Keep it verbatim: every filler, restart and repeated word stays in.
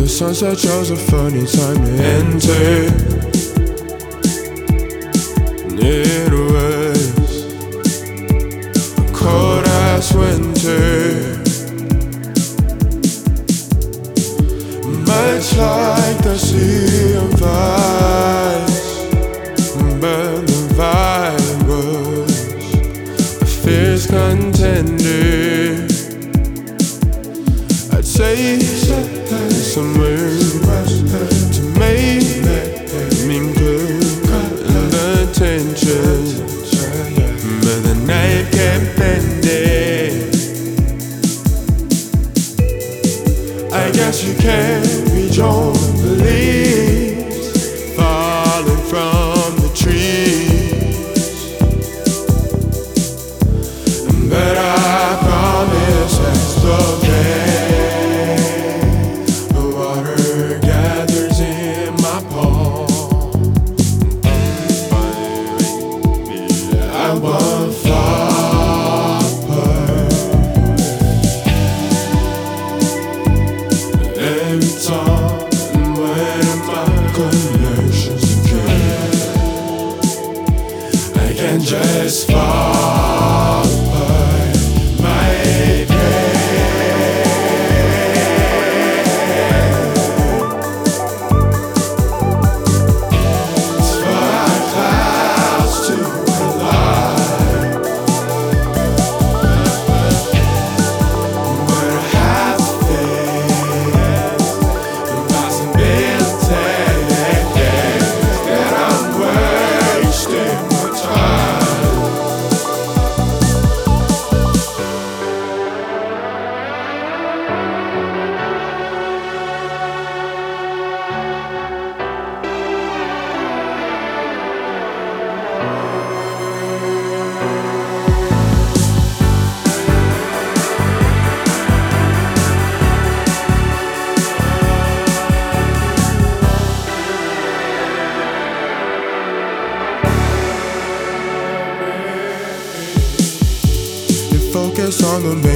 The sunset chose a funny time to enter. It was a cold ass winter, much like the sea of ice. But the vibe was a fierce contender. I'd say somewhere to make me include the tension, but the night kept bending. I guess you can't rejoin the leaves falling from the trees, but I promise it's okay. I won't fall apart every time when my connections again. I can just fall apart, my it's for our clouds to focus on the